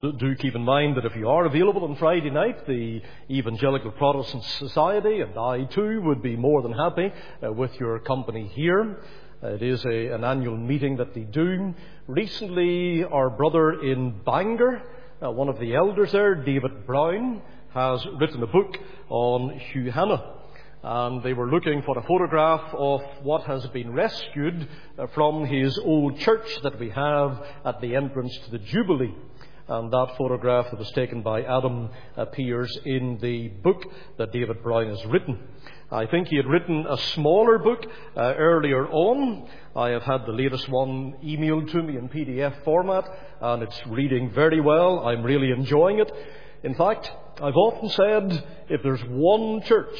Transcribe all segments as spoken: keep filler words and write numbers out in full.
Do keep in mind that if you are available on Friday night, the Evangelical Protestant Society and I too would be more than happy uh, with your company here. Uh, it is a, an annual meeting that they do. Recently, our brother in Bangor, uh, one of the elders there, David Brown, has written a book on Hugh Hannah. And they were looking for a photograph of what has been rescued uh, from his old church that we have at the entrance to the Jubilee. And that photograph that was taken by Adam appears in the book that David Brown has written. I think he had written a smaller book uh, earlier on. I have had the latest one emailed to me in P D F format, and it's reading very well. I'm really enjoying it. In fact, I've often said, if there's one church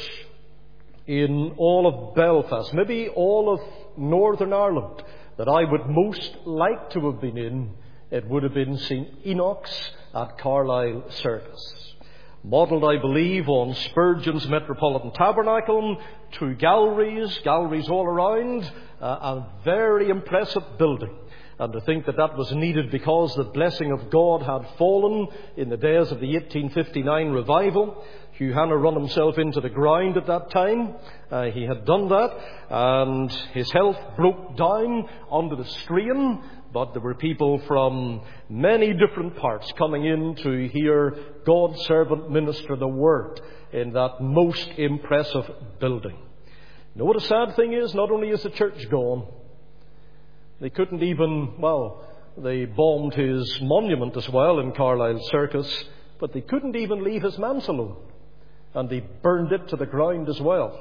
in all of Belfast, maybe all of Northern Ireland, that I would most like to have been in, it would have been Saint Enoch's at Carlisle Circus. Modelled, I believe, on Spurgeon's Metropolitan Tabernacle, two galleries, galleries all around, uh, a very impressive building. And to think that that was needed because the blessing of God had fallen in the days of the eighteen fifty-nine revival. Hugh Hannah run himself into the ground at that time. Uh, he had done that, and his health broke down under the strain. But there were people from many different parts coming in to hear God's servant minister the word in that most impressive building. You know what a sad thing is? Not only is the church gone, they couldn't even, well, they bombed his monument as well in Carlisle Circus, but they couldn't even leave his manse alone. And they burned it to the ground as well.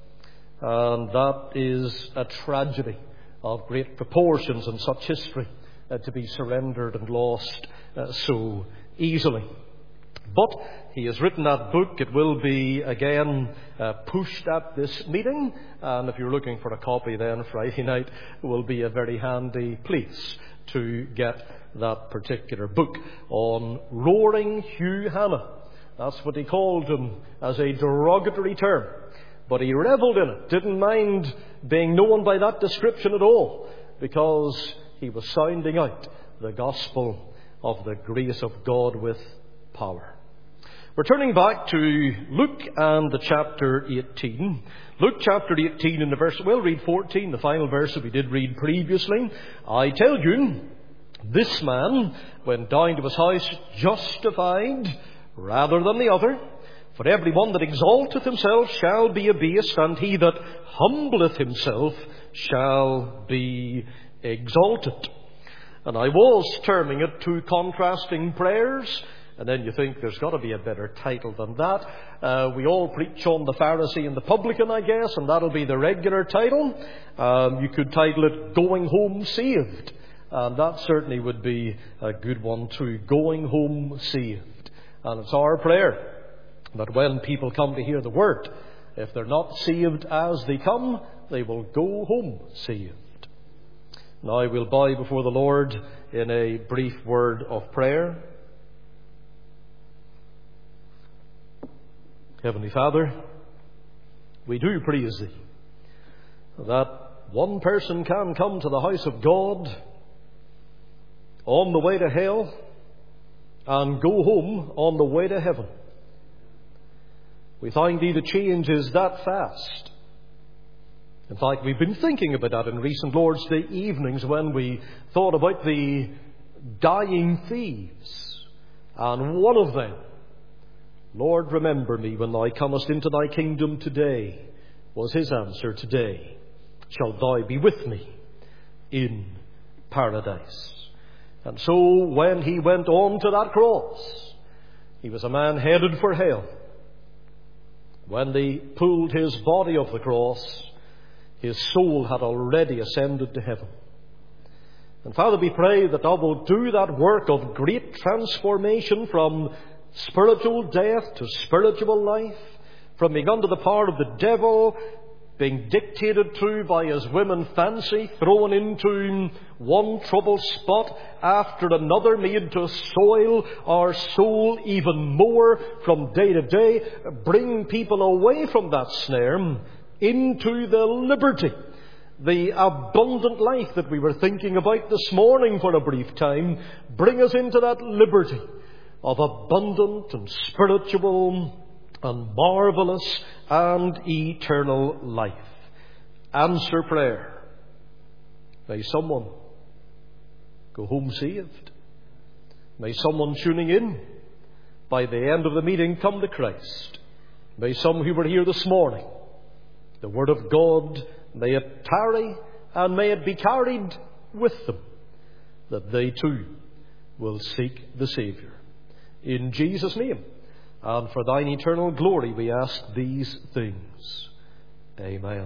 And that is a tragedy of great proportions in such history, uh, to be surrendered and lost uh, so easily. But he has written that book. It will be again uh, pushed at this meeting, and if you're looking for a copy then Friday night will be a very handy place to get that particular book on Roaring Hugh Hannah. That's what he called him as a derogatory term. But he revelled in it, didn't mind being known by that description at all, because he was sounding out the gospel of the grace of God with power. We're turning back to Luke and the chapter eighteen. Luke chapter eighteen and the verse, we'll read fourteen, the final verse that we did read previously. I tell you, this man went down to his house justified rather than the other. For every one that exalteth himself shall be abased, and he that humbleth himself shall be exalted. And I was terming it two contrasting prayers, and then you think there's got to be a better title than that. Uh, we all preach on the Pharisee and the publican, I guess, and that'll be the regular title. Um, you could title it Going Home Saved, and that certainly would be a good one too. Going Home Saved. And it's our prayer that when people come to hear the word, if they're not saved as they come, they will go home saved. Now we'll bow before the Lord in a brief word of prayer. Heavenly Father, we do praise Thee that one person can come to the house of God on the way to hell and go home on the way to heaven. We find Thee the change is that fast. In fact, we've been thinking about that in recent Lord's Day evenings when we thought about the dying thieves. And one of them, Lord, remember me when Thou comest into Thy kingdom today, was his answer, today shall Thou be with me in paradise. And so when he went on to that cross, he was a man headed for hell. When they pulled his body off the cross, his soul had already ascended to heaven. And Father, we pray that Thou wilt do that work of great transformation from spiritual death to spiritual life, from being under the power of the devil, being dictated to by his women fancy, thrown into one troubled spot after another, made to soil our soul even more from day to day, bring people away from that snare into the liberty, the abundant life that we were thinking about this morning for a brief time. Bring us into that liberty of abundant and spiritual and marvelous and eternal life. Answer prayer. May someone go home saved. May someone tuning in by the end of the meeting come to Christ. May some who were here this morning, the Word of God, may it tarry and may it be carried with them, that they too will seek the Saviour. In Jesus' name, and for thine eternal glory, we ask these things. Amen.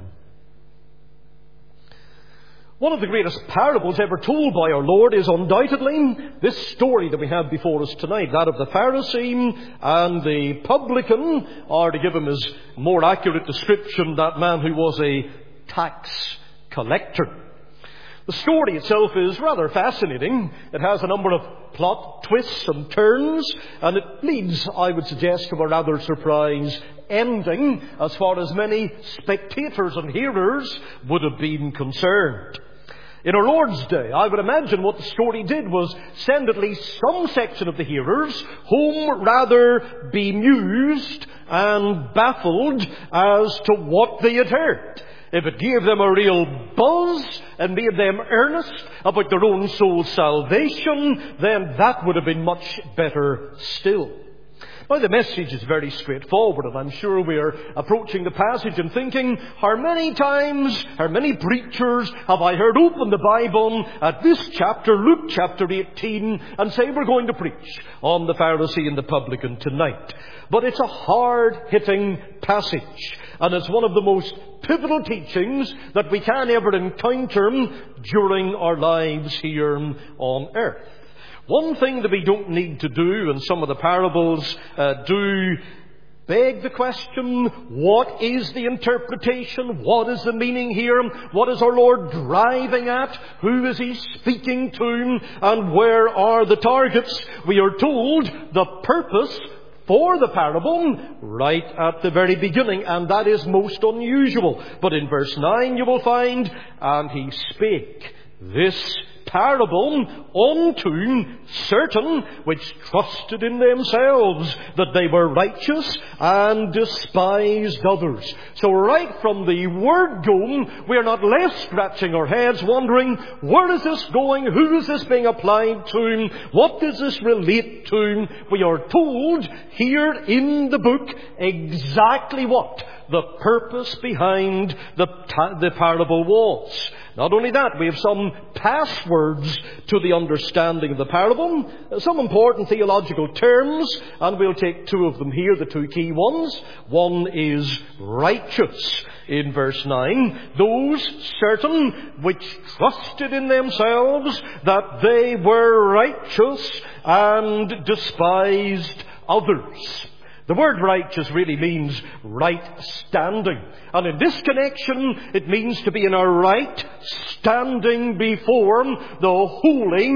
One of the greatest parables ever told by our Lord is undoubtedly this story that we have before us tonight, that of the Pharisee and the publican, or to give him his more accurate description, that man who was a tax collector. The story itself is rather fascinating. It has a number of plot twists and turns, and it leads, I would suggest, to a rather surprise ending as far as many spectators and hearers would have been concerned. In our Lord's day, I would imagine what the story did was send at least some section of the hearers home rather bemused and baffled as to what they had heard. If it gave them a real buzz and made them earnest about their own soul's salvation, then that would have been much better still. Now, the message is very straightforward, and I'm sure we're approaching the passage and thinking, how many times, how many preachers have I heard open the Bible at this chapter, Luke chapter eighteen, and say we're going to preach on the Pharisee and the publican tonight. But it's a hard-hitting passage, and it's one of the most pivotal teachings that we can ever encounter during our lives here on earth. One thing that we don't need to do, and some of the parables uh, do beg the question, what is the interpretation? What is the meaning here? What is our Lord driving at? Who is He speaking to? And where are the targets? We are told the purpose for the parable right at the very beginning, and that is most unusual. But in verse nine you will find, and He spake this parable unto certain which trusted in themselves that they were righteous and despised others. So right from the word go, we are not left scratching our heads wondering, where is this going? Who is this being applied to? What does this relate to? We are told here in the book exactly what the purpose behind the, the parable was. Not only that, we have some passwords to the understanding of the parable, some important theological terms, and we'll take two of them here, the two key ones. One is righteous. In verse nine, those certain which trusted in themselves that they were righteous and despised others. The word righteous really means right standing. And in this connection, it means to be in a right standing before the holy,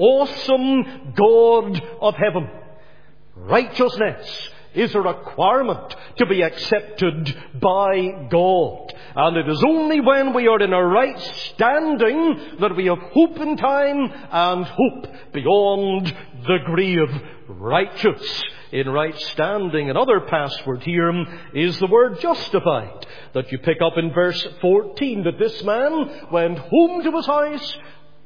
awesome God of heaven. Righteousness is a requirement to be accepted by God. And it is only when we are in a right standing that we have hope in time and hope beyond the grave. Righteous. In right standing. Another password here is the word justified, that you pick up in verse fourteen, that this man went home to his house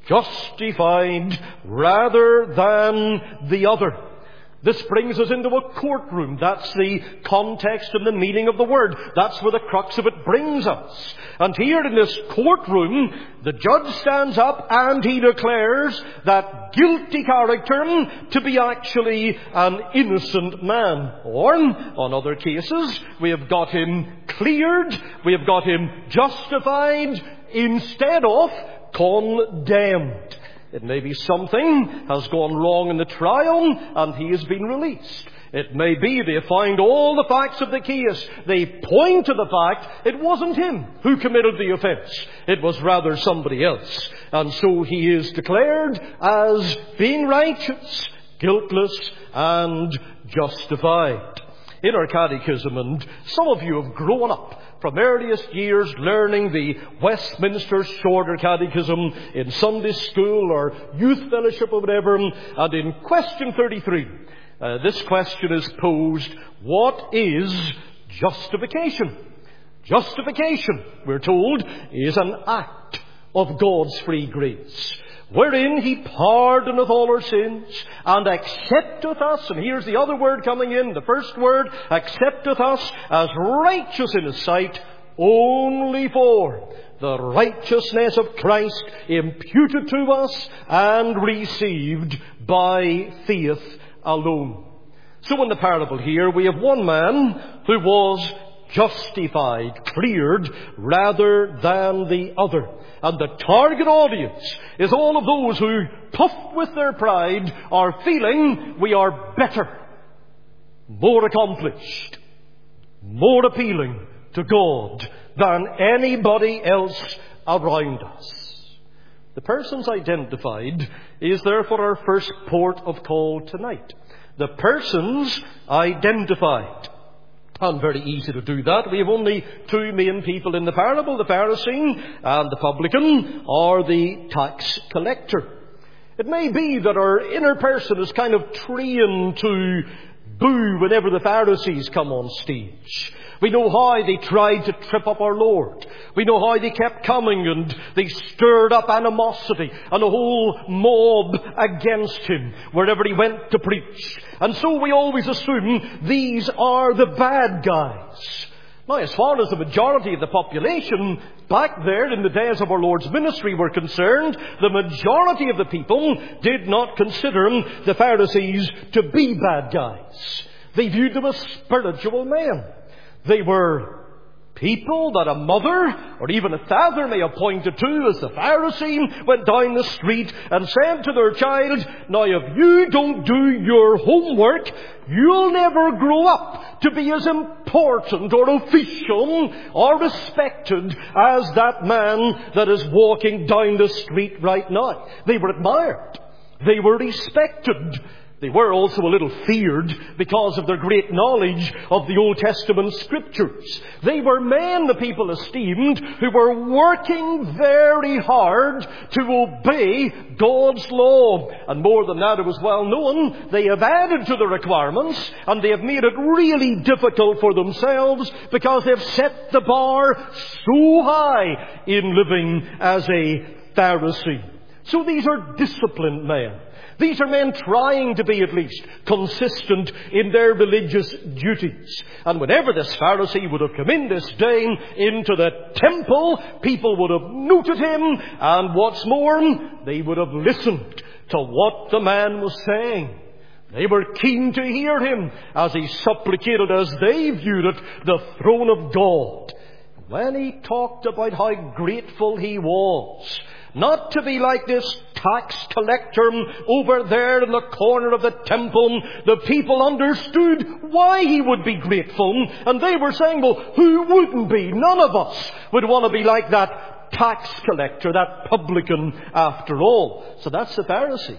justified rather than the other. This brings us into a courtroom. That's the context and the meaning of the word. That's where the crux of it brings us. And here in this courtroom, the judge stands up and he declares that guilty character to be actually an innocent man. Or, on other cases, we have got him cleared, we have got him justified instead of condemned. It may be something has gone wrong in the trial and he has been released. It may be they find all the facts of the case. They point to the fact it wasn't him who committed the offence. It was rather somebody else. And so he is declared as being righteous, guiltless and justified. In our catechism, and some of you have grown up from earliest years learning the Westminster Shorter Catechism in Sunday school or youth fellowship or whatever, and in question thirty-three, Uh, this question is posed, what is justification? Justification, we're told, is an act of God's free grace, wherein He pardoneth all our sins, and accepteth us, and here's the other word coming in, the first word, accepteth us as righteous in His sight, only for the righteousness of Christ imputed to us and received by faith alone. So in the parable here, we have one man who was justified, cleared, rather than the other. And the target audience is all of those who, puffed with their pride, are feeling we are better, more accomplished, more appealing to God than anybody else around us. The persons identified is therefore our first port of call tonight. The persons identified. And very easy to do that. We have only two main people in the parable, the Pharisee and the publican, or the tax collector. It may be that our inner person is kind of trained to boo whenever the Pharisees come on stage. We know how they tried to trip up our Lord. We know how they kept coming and they stirred up animosity and a whole mob against Him wherever He went to preach. And so we always assume these are the bad guys. Now, as far as the majority of the population back there in the days of our Lord's ministry were concerned, the majority of the people did not consider the Pharisees to be bad guys. They viewed them as spiritual men. They were people that a mother or even a father may have pointed to as the Pharisee went down the street and said to their child, now if you don't do your homework, you'll never grow up to be as important or official or respected as that man that is walking down the street right now. They were admired. They were respected. They were also a little feared because of their great knowledge of the Old Testament Scriptures. They were men, the people esteemed, who were working very hard to obey God's law. And more than that, it was well known, they have added to the requirements and they have made it really difficult for themselves because they've set the bar so high in living as a Pharisee. So these are disciplined men. These are men trying to be at least consistent in their religious duties. And whenever this Pharisee would have come in this day into the temple, people would have noted him, and what's more, they would have listened to what the man was saying. They were keen to hear him as he supplicated, as they viewed it, the throne of God. When he talked about how grateful he was not to be like this tax collector over there in the corner of the temple, the people understood why he would be grateful. And they were saying, well, who wouldn't be? None of us would want to be like that tax collector, that publican after all. So that's the Pharisee.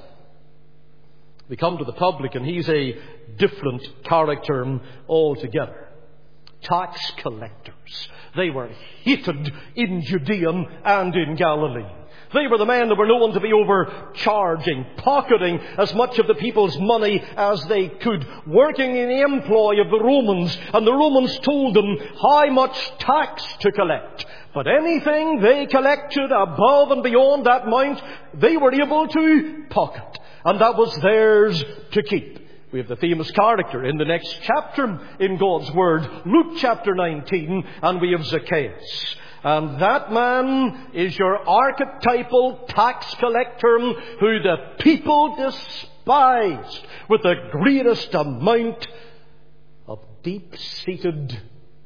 We come to the publican. He's a different character altogether. Tax collectors. They were hated in Judea and in Galilee. They were the men that were known to be overcharging, pocketing as much of the people's money as they could, working in the employ of the Romans. And the Romans told them how much tax to collect. But anything they collected above and beyond that amount, they were able to pocket. And that was theirs to keep. We have the famous character in the next chapter in God's Word, Luke chapter nineteen, and we have Zacchaeus. And that man is your archetypal tax collector who the people despised with the greatest amount of deep-seated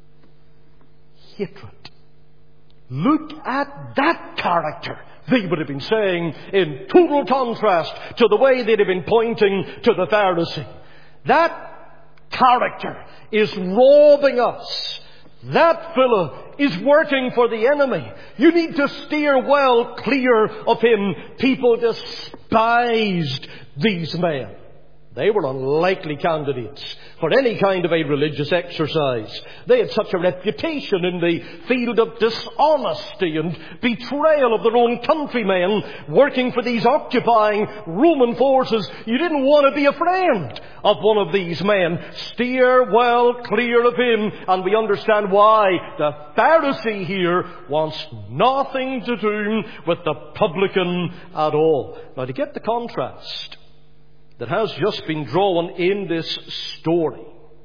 hatred. Look at that character, they would have been saying, in total contrast to the way they'd have been pointing to the Pharisee. That character is robbing us. That fellow is working for the enemy. You need to steer well clear of him. People despised these men. They were unlikely candidates for any kind of a religious exercise. They had such a reputation in the field of dishonesty and betrayal of their own countrymen working for these occupying Roman forces. You didn't want to be a friend of one of these men. Steer well clear of him. And we understand why. The Pharisee here wants nothing to do with the publican at all. Now, to get the contrast that has just been drawn in this story,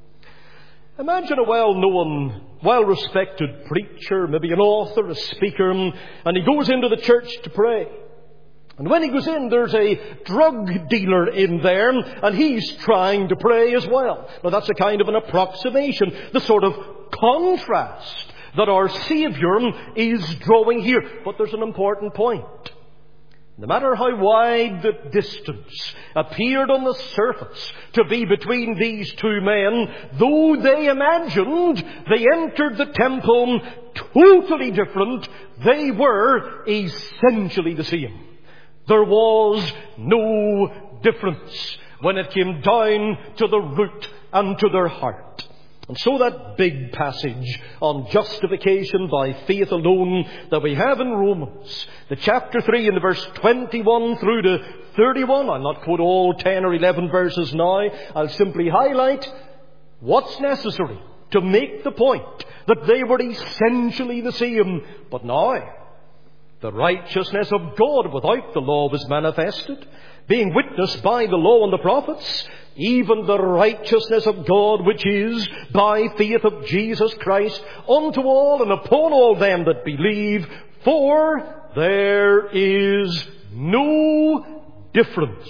imagine a well-known, well-respected preacher, maybe an author, a speaker, and he goes into the church to pray. And when he goes in, there's a drug dealer in there, and he's trying to pray as well. Now, that's a kind of an approximation, the sort of contrast that our Saviour is drawing here. But there's an important point. No matter how wide the distance appeared on the surface to be between these two men, though they imagined they entered the temple totally different, they were essentially the same. There was no difference when it came down to the root and to their heart. And so that big passage on justification by faith alone that we have in Romans, the chapter three and the verse twenty-one through to thirty-one, I'll not quote all ten or eleven verses now. I'll simply highlight what's necessary to make the point that they were essentially the same. But now, the righteousness of God without the law was manifested, being witnessed by the law and the prophets, even the righteousness of God, which is by faith of Jesus Christ, unto all and upon all them that believe. For there is no difference.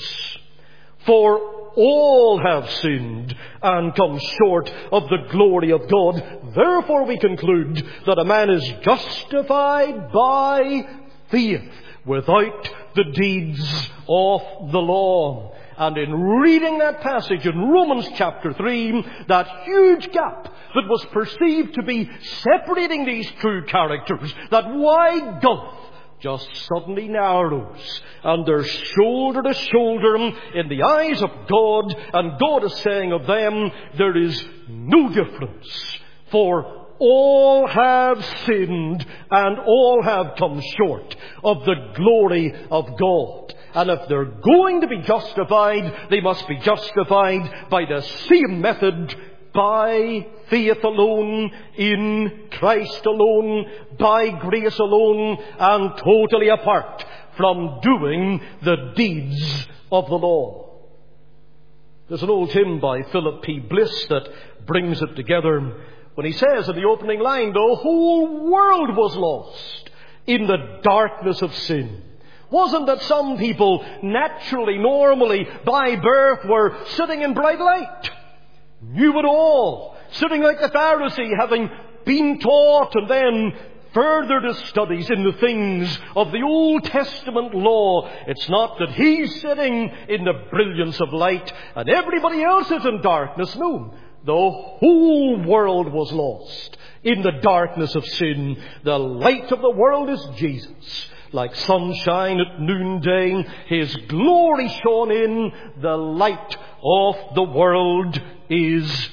For all have sinned and come short of the glory of God. Therefore we conclude that a man is justified by faith without the deeds of the law. And in reading that passage in Romans chapter three, that huge gap that was perceived to be separating these two characters, that wide gulf, just suddenly narrows, and they're shoulder to shoulder in the eyes of God, and God is saying of them, there is no difference, for all have sinned and all have come short of the glory of God. And if they're going to be justified, they must be justified by the same method, by faith alone, in Christ alone, by grace alone, and totally apart from doing the deeds of the law. There's an old hymn by Philip P. Bliss that brings it together when he says in the opening line, the whole world was lost in the darkness of sin. Wasn't that some people naturally, normally, by birth were sitting in bright light? Knew it all. Sitting like the Pharisee, having been taught and then furthered his studies in the things of the Old Testament law. It's not that he's sitting in the brilliance of light and everybody else is in darkness. No. The whole world was lost in the darkness of sin. The light of the world is Jesus. Like sunshine at noonday, His glory shone in. The light of the world is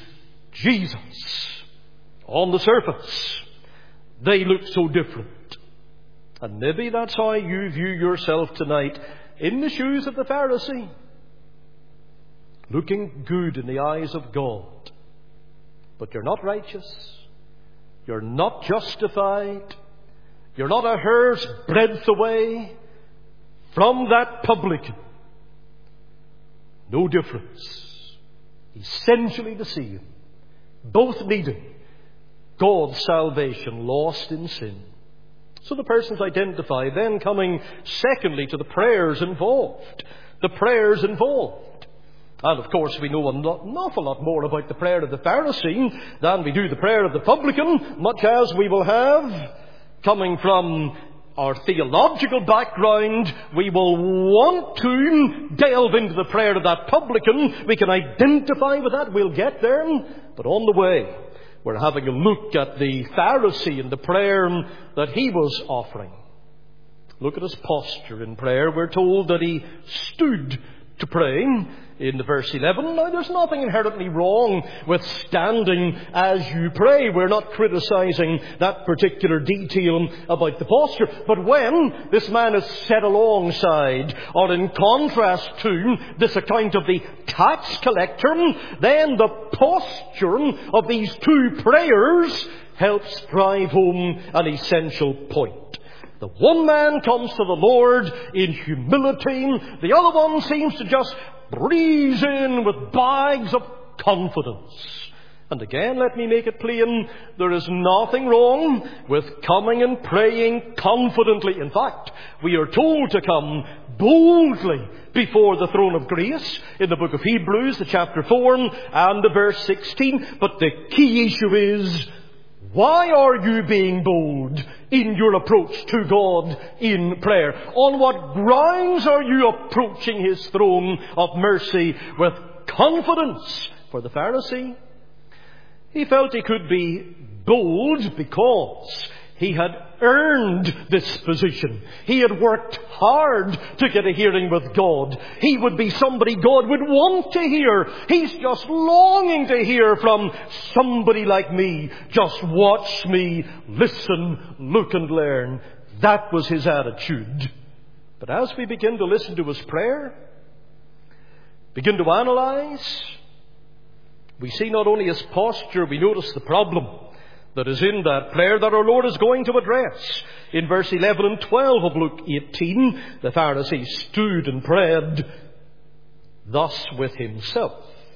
Jesus. On the surface, they look so different. And maybe that's how you view yourself tonight, in the shoes of the Pharisee. Looking good in the eyes of God. But you're not righteous. You're not justified. You're not a hair's breadth away from that publican. No difference. Essentially the same. Both needing God's salvation, lost in sin. So the person's identified. Then coming secondly to the prayers involved. The prayers involved. And of course we know an awful lot more about the prayer of the Pharisee than we do the prayer of the publican, much as we will have. Coming from our theological background, we will want to delve into the prayer of that publican. We can identify with that. We'll get there. But on the way, we're having a look at the Pharisee and the prayer that he was offering. Look at his posture in prayer. We're told that he stood to pray in verse eleven. Now, there's nothing inherently wrong with standing as you pray. We're not criticizing that particular detail about the posture. But when this man is set alongside, or in contrast to this account of the tax collector, then the posture of these two prayers helps drive home an essential point. The one man comes to the Lord in humility. The other one seems to just breeze in with bags of confidence. And again, let me make it plain, there is nothing wrong with coming and praying confidently. In fact, we are told to come boldly before the throne of grace in the book of Hebrews, the chapter four and the verse sixteen. But the key issue is, why are you being bold in your approach to God in prayer? On what grounds are you approaching His throne of mercy with confidence? For the Pharisee, he felt he could be bold because he had earned this position. He had worked hard to get a hearing with God. He would be somebody God would want to hear. He's just longing to hear from somebody like me. Just watch me, listen, look and learn. That was his attitude. But as we begin to listen to his prayer, begin to analyze, we see not only his posture, we notice the problem that is in that prayer that our Lord is going to address. In verse eleven and twelve of Luke eighteen, the Pharisee stood and prayed thus with himself.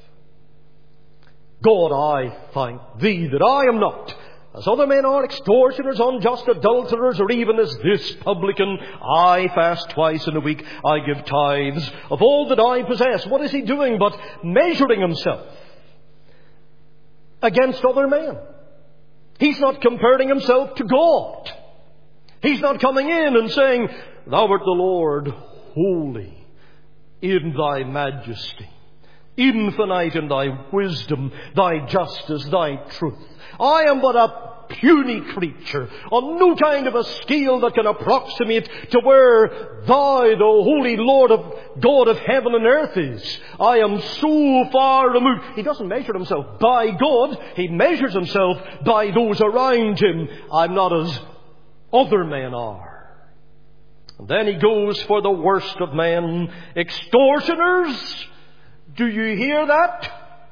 God, I thank Thee that I am not as other men are, extortioners, unjust adulterers, or even as this publican. I fast twice in a week. I give tithes of all that I possess. What is he doing but measuring himself against other men? He's not comparing himself to God. He's not coming in and saying, Thou art the Lord, holy in Thy majesty, infinite in Thy wisdom, Thy justice, Thy truth. I am but a puny creature on no kind of a scale that can approximate to where Thou, the holy Lord of God of heaven and earth, is. I am so far removed. He doesn't measure himself by God. He measures himself by those around him. I'm not as other men are. And then he goes for the worst of men. Extortioners. Do you hear that?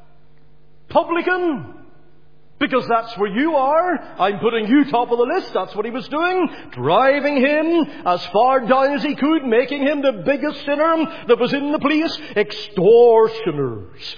Publican. Because that's where you are. I'm putting you top of the list. That's what he was doing. Driving him as far down as he could. Making him the biggest sinner that was in the place. Extortioners.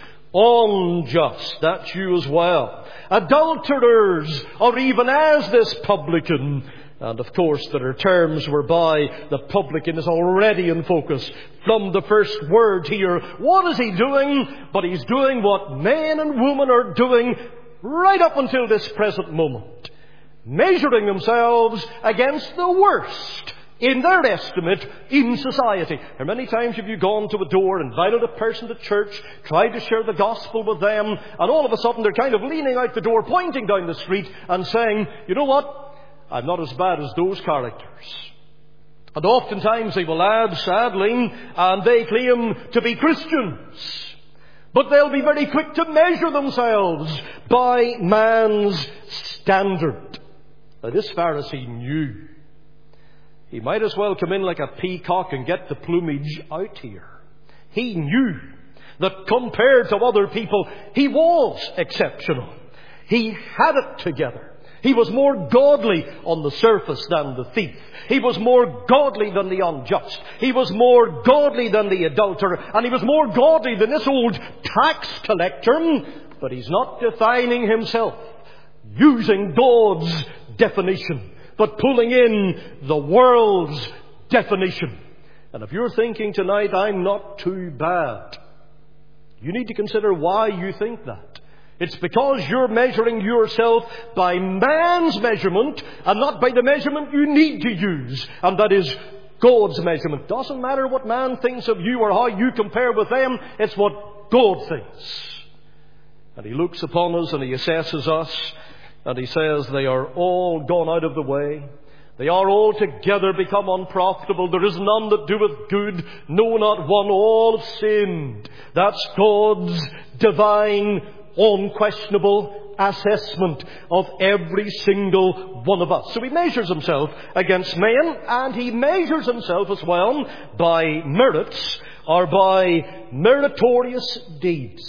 Unjust. That's you as well. Adulterers. Or even as this publican. And of course there are terms whereby the publican is already in focus from the first word here. What is he doing? But he's doing what men and women are doing right up until this present moment. Measuring themselves against the worst in their estimate in society. How many times have you gone to a door, invited a person to church, tried to share the gospel with them, and all of a sudden they're kind of leaning out the door, pointing down the street and saying, you know what? I'm not as bad as those characters. And oftentimes they will add, sadly, and they claim to be Christians. But they'll be very quick to measure themselves by man's standard. Now, this Pharisee knew he might as well come in like a peacock and get the plumage out here. He knew that compared to other people, he was exceptional. He had it together. He was more godly on the surface than the thief. He was more godly than the unjust. He was more godly than the adulterer. And he was more godly than this old tax collector. But he's not defining himself using God's definition, but pulling in the world's definition. And if you're thinking tonight, I'm not too bad, you need to consider why you think that. It's because you're measuring yourself by man's measurement and not by the measurement you need to use. And that is God's measurement. Doesn't matter what man thinks of you or how you compare with them. It's what God thinks. And He looks upon us and He assesses us and He says they are all gone out of the way. They are altogether become unprofitable. There is none that doeth good, no, not one. All have sinned. That's God's divine, unquestionable assessment of every single one of us. So He measures Himself against men, and He measures Himself as well by merits or by meritorious deeds.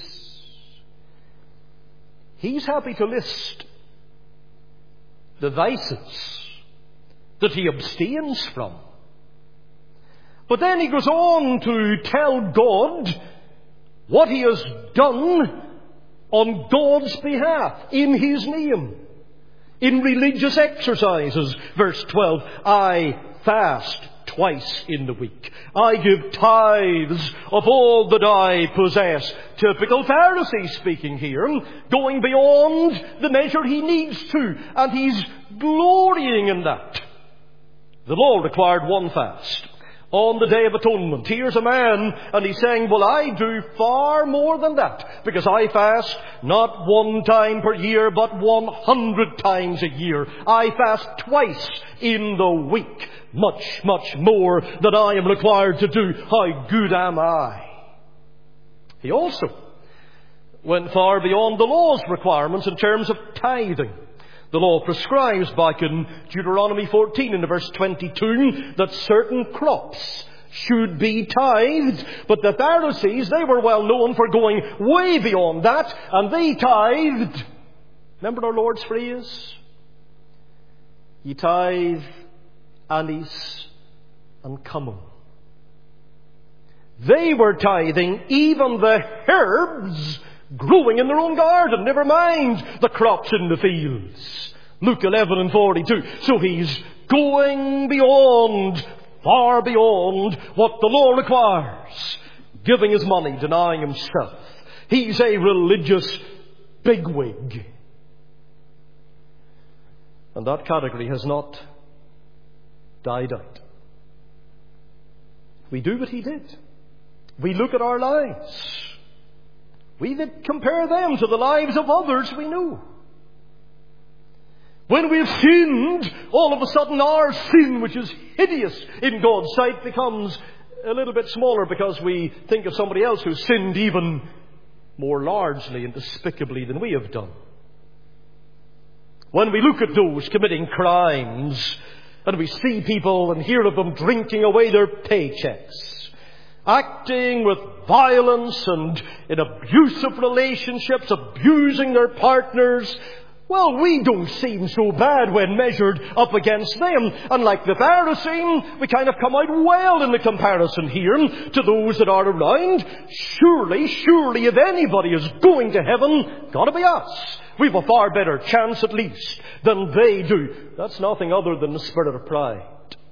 He's happy to list the vices that He abstains from. But then He goes on to tell God what He has done on God's behalf, in His name, in religious exercises. Verse twelve, I fast twice in the week. I give tithes of all that I possess. Typical Pharisee speaking here, going beyond the measure he needs to, and he's glorying in that. The law required one fast on the Day of Atonement. Here's a man, and he's saying, well, I do far more than that, because I fast not one time per year, but one hundred times a year. I fast twice in the week. Much, much more than I am required to do. How good am I? He also went far beyond the law's requirements in terms of tithing. The law prescribes back in Deuteronomy fourteen in verse twenty-two that certain crops should be tithed. But the Pharisees, they were well known for going way beyond that, and they tithed. Remember our Lord's phrase? Ye tithe anise and cumin. They were tithing even the herbs growing in their own garden, never mind the crops in the fields. Luke eleven and forty-two. So He's going beyond, far beyond what the law requires. Giving His money, denying Himself. He's a religious bigwig. And that category has not died out. We do what He did. We look at our lives. We compare them to the lives of others we know. When we've sinned, all of a sudden our sin, which is hideous in God's sight, becomes a little bit smaller because we think of somebody else who's sinned even more largely and despicably than we have done. When we look at those committing crimes and we see people and hear of them drinking away their paychecks, acting with violence and in abusive relationships, abusing their partners, well, we don't seem so bad when measured up against them. And like the Pharisee, we kind of come out well in the comparison here to those that are around. Surely, surely, if anybody is going to heaven, got to be us. We've a far better chance, at least, than they do. That's nothing other than the spirit of pride.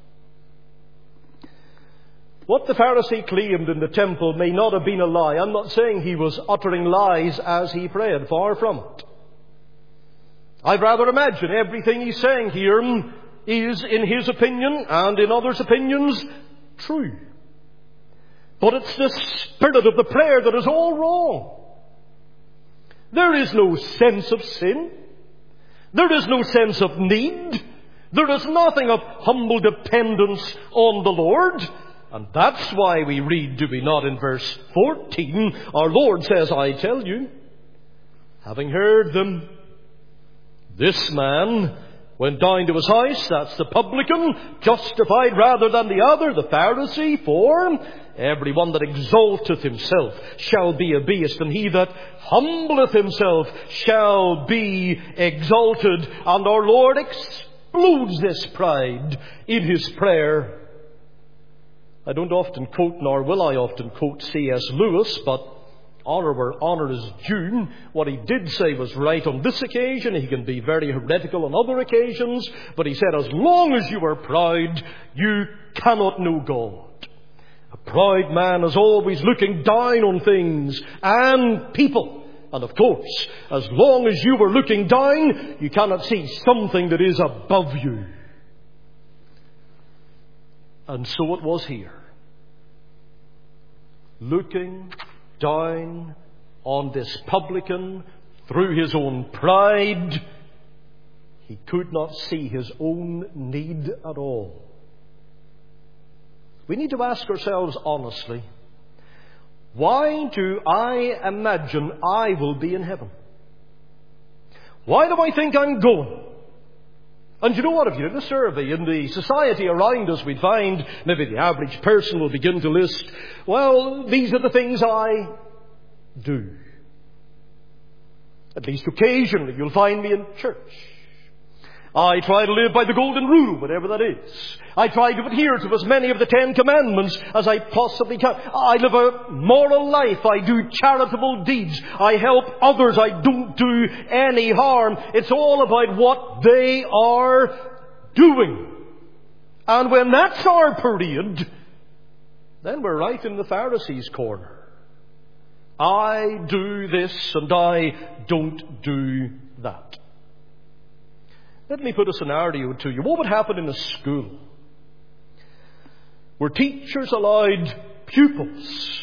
What the Pharisee claimed in the temple may not have been a lie. I'm not saying he was uttering lies as he prayed. Far from it. I'd rather imagine everything he's saying here is, in his opinion and in others' opinions, true. But it's the spirit of the prayer that is all wrong. There is no sense of sin. There is no sense of need. There is nothing of humble dependence on the Lord. And that's why we read, do we not, in verse fourteen, our Lord says, I tell you, having heard them, this man went down to his house, that's the publican, justified rather than the other, the Pharisee, for everyone that exalteth himself shall be abased, and he that humbleth himself shall be exalted. And our Lord explodes this pride in His prayer. I don't often quote, nor will I often quote C S Lewis, but honour where honour is due. What he did say was right on this occasion. He can be very heretical on other occasions. But he said, as long as you are proud, you cannot know God. A proud man is always looking down on things and people. And of course, as long as you are looking down, you cannot see something that is above you. And so it was here. Looking down on this publican through his own pride, He could not see his own need at all. We need to ask ourselves honestly, why do I imagine I will be in heaven? Why do I think I'm going? And you know what, if you did a survey in the society around us, we'd find maybe the average person will begin to list, well, these are the things I do. At least occasionally you'll find me in church. I try to live by the golden rule, whatever that is. I try to adhere to as many of the Ten Commandments as I possibly can. I live a moral life. I do charitable deeds. I help others. I don't do any harm. It's all about what they are doing. And when that's our period, then we're right in the Pharisees' corner. I do this and I don't do that. Let me put a scenario to you. What would happen in a school where teachers allowed pupils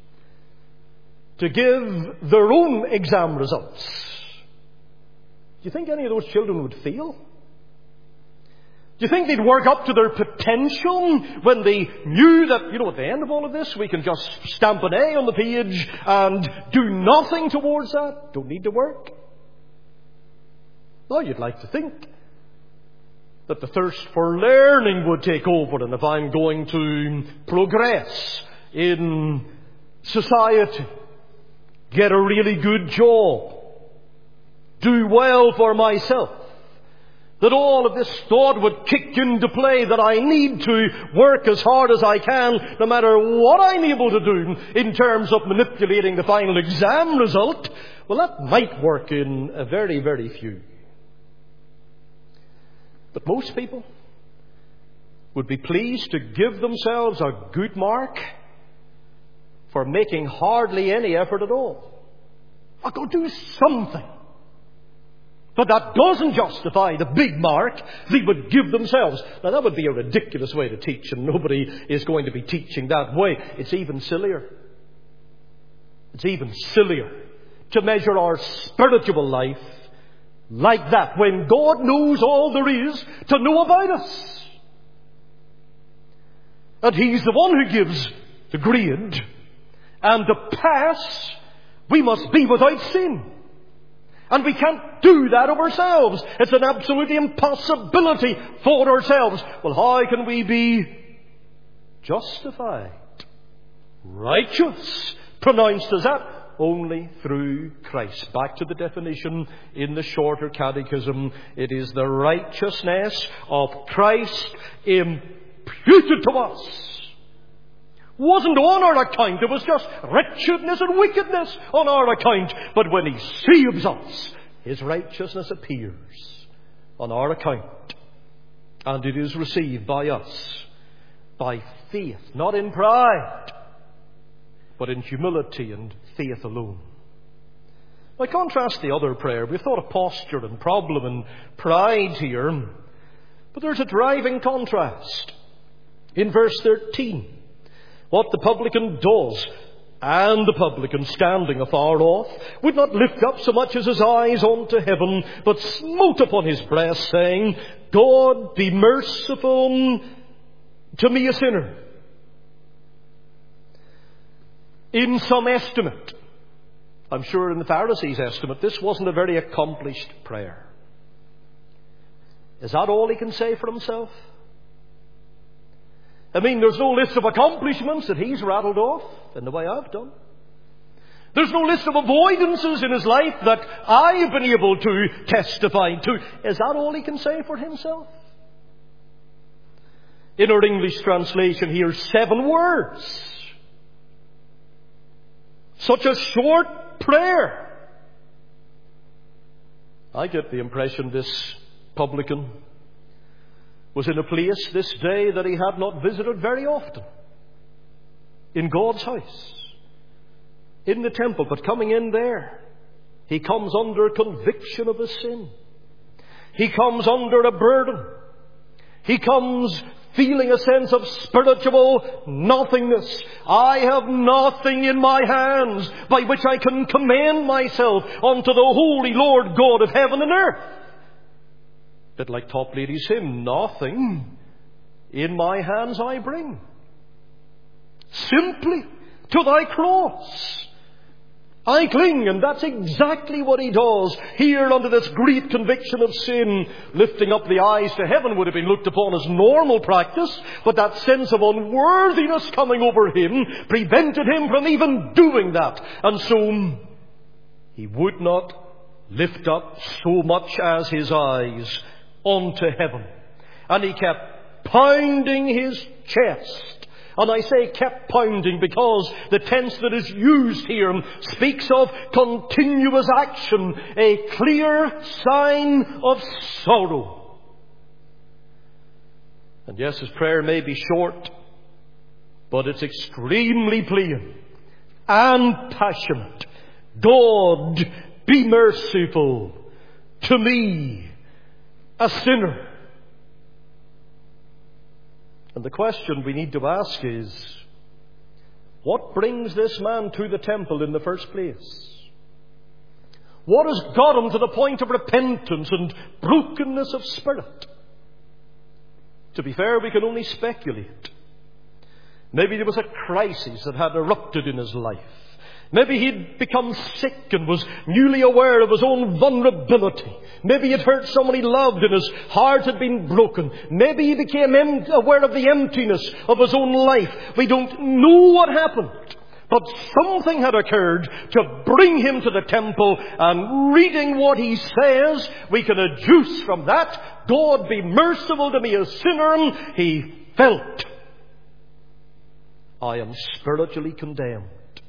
to give their own exam results? Do you think any of those children would fail? Do you think they'd work up to their potential when they knew that, you know, at the end of all of this, we can just stamp an A on the page and do nothing towards that? Don't need to work. Well, you'd like to think that the thirst for learning would take over, and if I'm going to progress in society, get a really good job, do well for myself, that all of this thought would kick into play, that I need to work as hard as I can, no matter what I'm able to do in terms of manipulating the final exam result. Well, that might work in a very, very few. But most people would be pleased to give themselves a good mark for making hardly any effort at all. I'll go do something. But that doesn't justify the big mark they would give themselves. Now, that would be a ridiculous way to teach, and nobody is going to be teaching that way. It's even sillier. It's even sillier to measure our spiritual life like that, when God knows all there is to know about us. And He's the one who gives the grade. And to pass, we must be without sin. And we can't do that of ourselves. It's an absolute impossibility for ourselves. Well, how can we be justified, righteous, pronounced as that? Only through Christ. Back to the definition in the shorter catechism. It is the righteousness of Christ imputed to us. Wasn't on our account. It was just wretchedness and wickedness on our account. But when He saves us, His righteousness appears on our account. And it is received by us by faith, not in pride, but in humility and faith alone. By contrast the other prayer, we've thought of posture and problem and pride here. But there's a driving contrast. In verse thirteen, what the publican does, and the publican, standing afar off, would not lift up so much as his eyes unto heaven, but smote upon his breast, saying, God, be merciful to me, a sinner. In some estimate, I'm sure in the Pharisees' estimate, this wasn't a very accomplished prayer. Is that all he can say for himself? I mean, there's no list of accomplishments that he's rattled off in the way I've done. There's no list of avoidances in his life that I've been able to testify to. Is that all he can say for himself? In our English translation here, seven words. Such a short prayer. I get the impression this publican was in a place this day that he had not visited very often. In God's house. In the temple. But coming in there, he comes under conviction of his sin. He comes under a burden. He comes feeling a sense of spiritual nothingness. I have nothing in my hands by which I can commend myself unto the holy Lord God of heaven and earth. bit like Toplady's hymn, nothing in my hands I bring. Simply to thy cross I cling, and that's exactly what he does here under this great conviction of sin. Lifting up the eyes to heaven would have been looked upon as normal practice, but that sense of unworthiness coming over him prevented him from even doing that. And so he would not lift up so much as his eyes onto heaven. And he kept pounding his chest. And I say kept pounding because the tense that is used here speaks of continuous action, a clear sign of sorrow. And yes, his prayer may be short, but it's extremely plain and passionate. God, be merciful to me, a sinner. And the question we need to ask is, what brings this man to the temple in the first place? What has got him to the point of repentance and brokenness of spirit? To be fair, we can only speculate. Maybe there was a crisis that had erupted in his life. Maybe he'd become sick and was newly aware of his own vulnerability. Maybe he'd hurt someone he loved and his heart had been broken. Maybe he became em- aware of the emptiness of his own life. We don't know what happened. But something had occurred to bring him to the temple, and reading what he says, we can adduce from that, God be merciful to me, a sinner. He felt, I am spiritually condemned.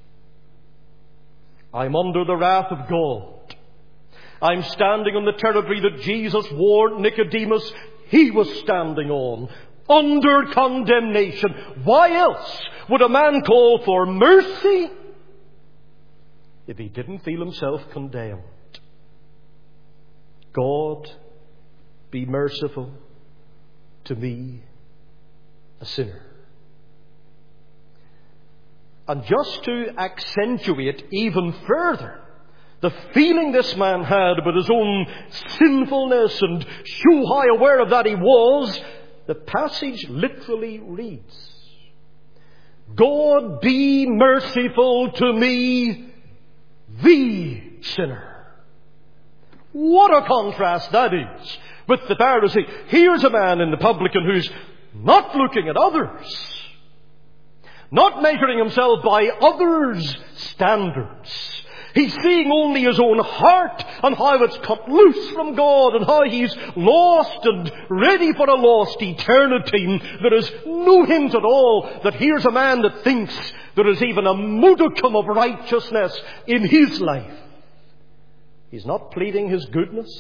I'm under the wrath of God. I'm standing on the territory that Jesus warned Nicodemus he was standing on. Under condemnation. Why else would a man call for mercy if he didn't feel himself condemned? God, be merciful to me, a sinner. And just to accentuate even further the feeling this man had about his own sinfulness and show how aware of that he was, the passage literally reads, God be merciful to me, the sinner. What a contrast that is with the Pharisee. Here's a man in the publican who's not looking at others, not measuring himself by others' standards. He's seeing only his own heart and how it's cut loose from God and how he's lost and ready for a lost eternity. There is no hint at all that here's a man that thinks there is even a modicum of righteousness in his life. He's not pleading his goodness.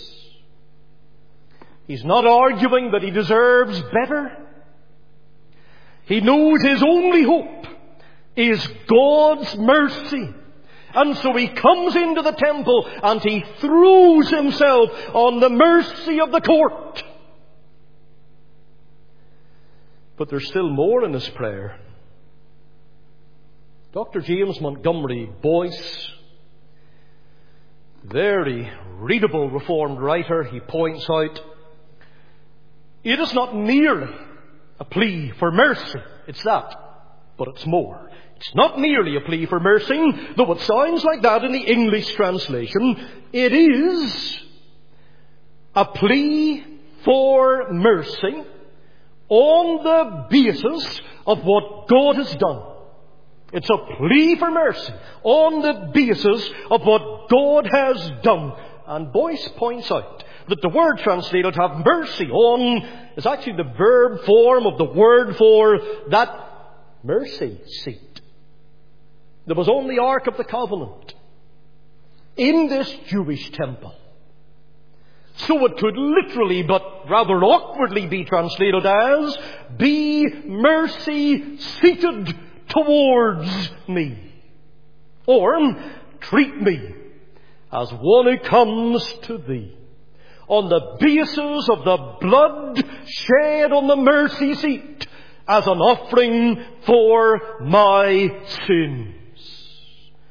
He's not arguing that he deserves better. He knows his only hope is God's mercy. And so he comes into the temple and he throws himself on the mercy of the court. But there's still more in his prayer. Doctor James Montgomery Boyce, very readable Reformed writer, he points out, it is not merely a plea for mercy. It's that. But it's more. It's not merely a plea for mercy, though it sounds like that in the English translation. It is a plea for mercy on the basis of what God has done. It's a plea for mercy on the basis of what God has done. And Boyce points out that the word translated have mercy on is actually the verb form of the word for that mercy seat. There was on the Ark of the Covenant in this Jewish temple. So it could literally, but rather awkwardly, be translated as, be mercy seated towards me. Or, treat me as one who comes to thee. On the basis of the blood shed on the mercy seat as an offering for my sins.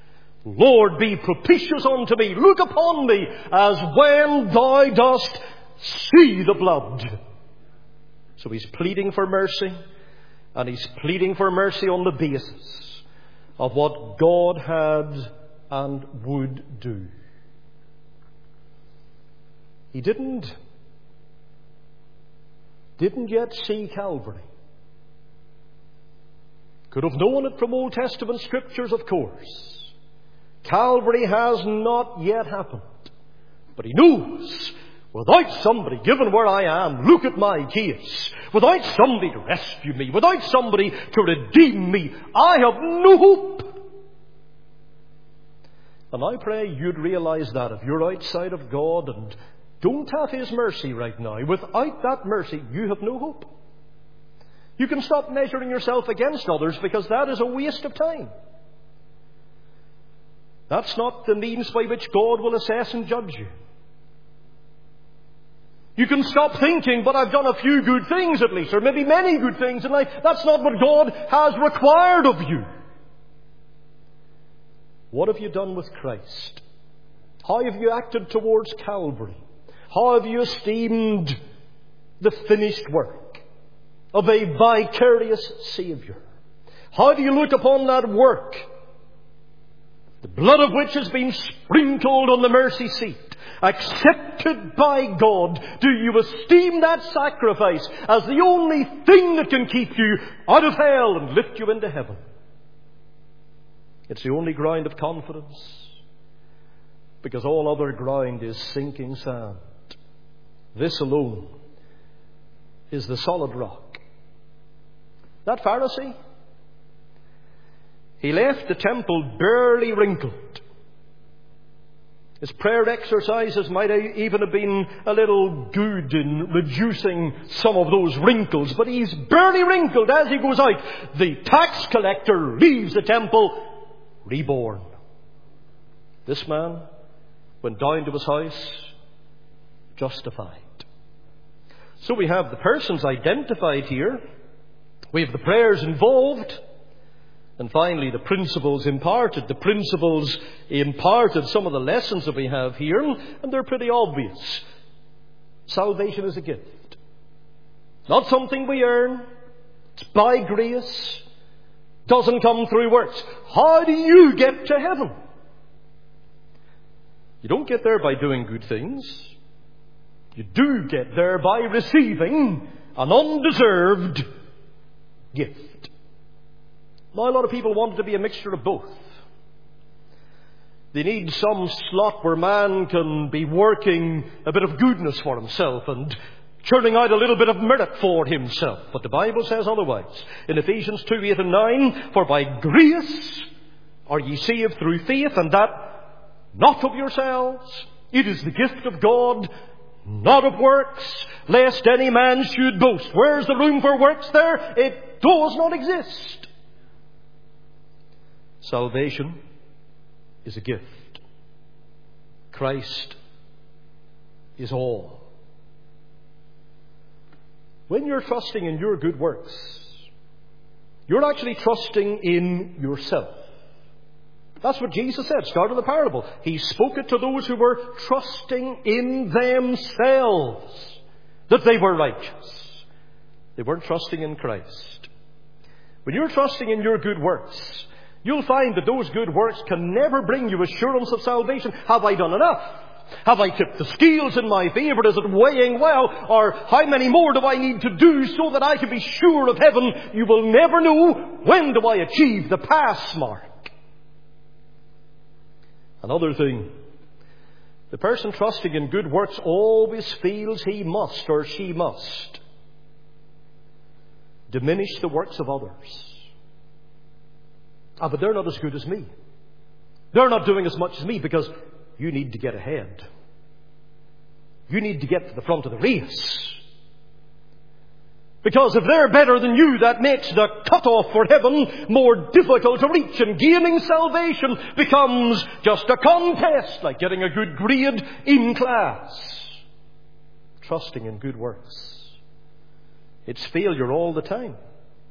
Lord, be propitious unto me. Look upon me as when thou dost see the blood. So he's pleading for mercy, and he's pleading for mercy on the basis of what God had and would do. He didn't, didn't yet see Calvary. Could have known it from Old Testament scriptures, of course. Calvary has not yet happened. But he knows, without somebody, given where I am, look at my case, without somebody to rescue me, without somebody to redeem me, I have no hope. And I pray you'd realize that if you're outside of God and don't have His mercy right now, without that mercy, you have no hope. You can stop measuring yourself against others, because that is a waste of time. That's not the means by which God will assess and judge you. You can stop thinking, but I've done a few good things at least, or maybe many good things in life. That's not what God has required of you. What have you done with Christ? How have you acted towards Calvary? How have you esteemed the finished work of a vicarious Saviour? How do you look upon that work, the blood of which has been sprinkled on the mercy seat, accepted by God? Do you esteem that sacrifice as the only thing that can keep you out of hell and lift you into heaven? It's the only ground of confidence, because all other ground is sinking sand. This alone is the solid rock. That Pharisee, he left the temple barely wrinkled. His prayer exercises might even have been a little good in reducing some of those wrinkles, but he's barely wrinkled as he goes out. The tax collector leaves the temple reborn. This man went down to his house justified. So we have the persons identified here. We have the prayers involved. And finally, the principles imparted. The principles imparted, some of the lessons that we have here, and they're pretty obvious. Salvation is a gift. Not something we earn. It's by grace. Doesn't come through works. How do you get to heaven? You don't get there by doing good things. You do get there by receiving an undeserved gift. Now, a lot of people want it to be a mixture of both. They need some slot where man can be working a bit of goodness for himself and churning out a little bit of merit for himself. But the Bible says otherwise. In Ephesians two, eight and nine, for by grace are ye saved through faith, and that not of yourselves. It is the gift of God, not of works, lest any man should boast. Where's the room for works there? It does not exist. Salvation is a gift. Christ is all. When you're trusting in your good works, you're actually trusting in yourself. That's what Jesus said, start of the parable. He spoke it to those who were trusting in themselves that they were righteous. They weren't trusting in Christ. When you're trusting in your good works, you'll find that those good works can never bring you assurance of salvation. Have I done enough? Have I tipped the scales in my favour? Is it weighing well? Or how many more do I need to do so that I can be sure of heaven? You will never know. When do I achieve the pass mark? Another thing, the person trusting in good works always feels he must or she must diminish the works of others. Ah, but they're not as good as me. They're not doing as much as me, because you need to get ahead. You need to get to the front of the race. Because if they're better than you, that makes the cut-off for heaven more difficult to reach, and gaining salvation becomes just a contest, like getting a good grade in class. Trusting in good works, it's failure all the time.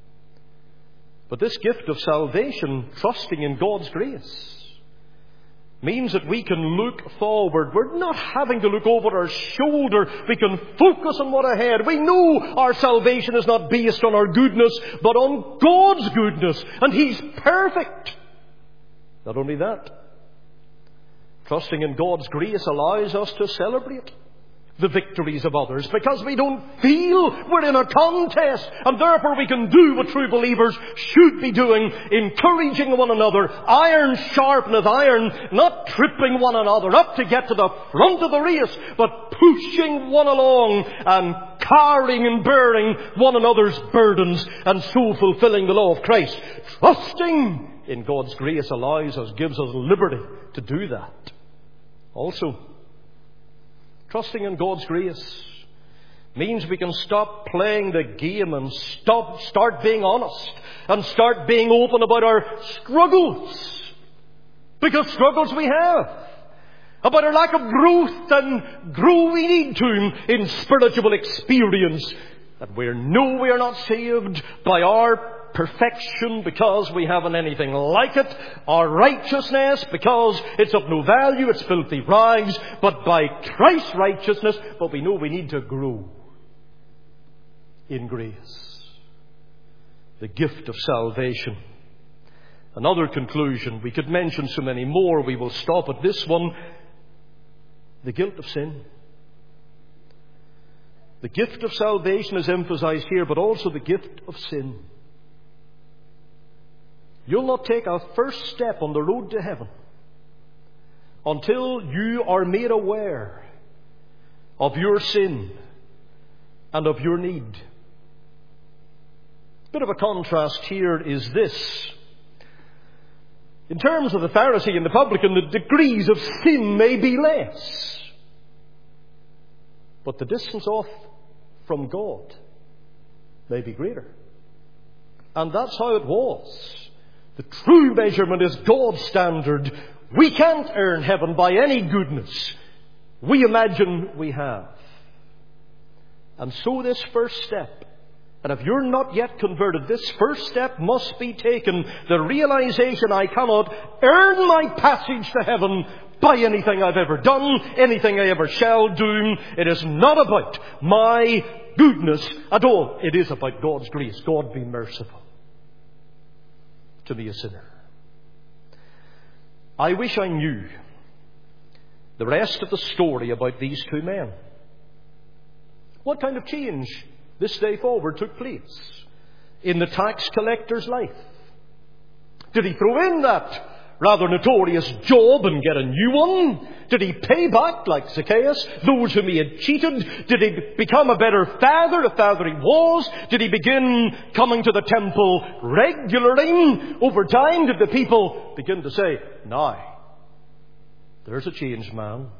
But this gift of salvation, trusting in God's grace, means that we can look forward. We're not having to look over our shoulder. We can focus on what ahead. We know our salvation is not based on our goodness, but on God's goodness. And He's perfect. Not only that, trusting in God's grace allows us to celebrate the victories of others, because we don't feel we're in a contest, and therefore we can do what true believers should be doing, encouraging one another. Iron sharpeneth iron, not tripping one another up to get to the front of the race, but pushing one along and carrying and bearing one another's burdens, and so fulfilling the law of Christ. Trusting in God's grace allows us, gives us liberty to do that. Also, trusting in God's grace means we can stop playing the game and stop, start being honest and start being open about our struggles. Because struggles we have. About our lack of growth, and grow we need to in spiritual experience. That we know we are not saved by our perfection because we haven't anything like it, our righteousness because it's of no value, it's filthy rags, but by Christ's righteousness. But we know we need to grow in grace, the gift of salvation. Another conclusion, we could mention so many more, we will stop at this one: the guilt of sin. The gift of salvation is emphasized here, but also the gift of sin. You'll not take a first step on the road to heaven until you are made aware of your sin and of your need. A bit of a contrast here is this. In terms of the Pharisee and the publican, the degrees of sin may be less, but the distance off from God may be greater. And that's how it was. The true measurement is God's standard. We can't earn heaven by any goodness we imagine we have. And so this first step, and if you're not yet converted, this first step must be taken. The realization I cannot earn my passage to heaven by anything I've ever done, anything I ever shall do. It is not about my goodness at all. It is about God's grace. God be merciful to be a sinner. I wish I knew the rest of the story about these two men. What kind of change this day forward took place in the tax collector's life? Did he throw in that rather notorious job and get a new one? Did he pay back, like Zacchaeus, those whom he had cheated? Did he become a better father, if father he was? Did he begin coming to the temple regularly? Over time, did the people begin to say, now, there's a changed man.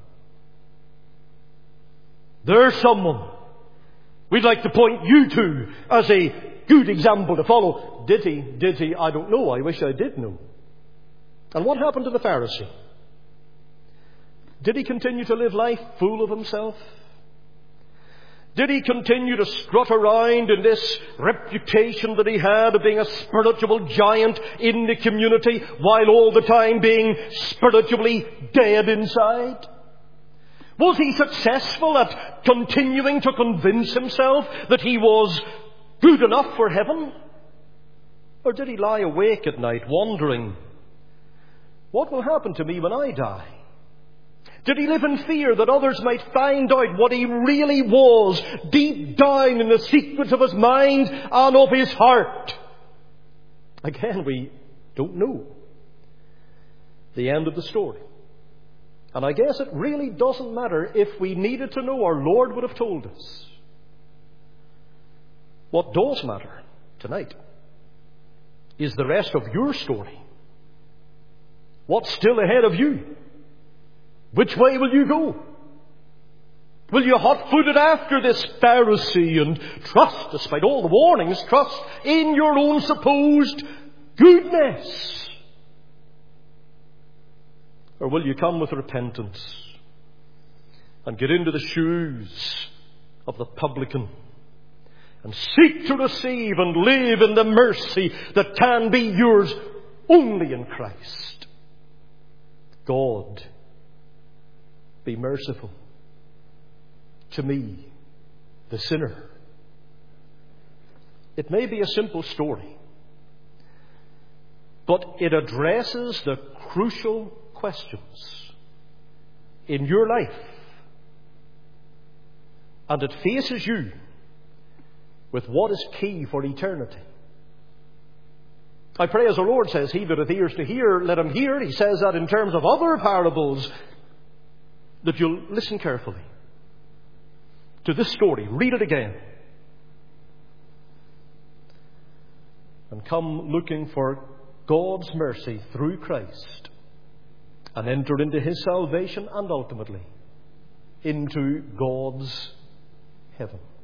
There's someone we'd like to point you to as a good example to follow. Did he? Did he? I don't know. I wish I did know. And what happened to the Pharisee? Did he continue to live life full of himself? Did he continue to strut around in this reputation that he had of being a spiritual giant in the community, while all the time being spiritually dead inside? Was he successful at continuing to convince himself that he was good enough for heaven? Or did he lie awake at night wondering, what will happen to me when I die? Did he live in fear that others might find out what he really was deep down in the secrets of his mind and of his heart? Again, we don't know the end of the story. And I guess it really doesn't matter. If we needed to know, our Lord would have told us. What does matter tonight is the rest of your story. What's still ahead of you? Which way will you go? Will you hot-footed after this Pharisee and trust, despite all the warnings, trust in your own supposed goodness? Or will you come with repentance and get into the shoes of the publican and seek to receive and live in the mercy that can be yours only in Christ? God, be merciful to me, the sinner. It may be a simple story, but it addresses the crucial questions in your life. And it faces you with what is key for eternity. I pray, as our Lord says, he that hath ears to hear, let him hear. He says that in terms of other parables, that you'll listen carefully to this story. Read it again. And come looking for God's mercy through Christ, and enter into his salvation and ultimately into God's heaven.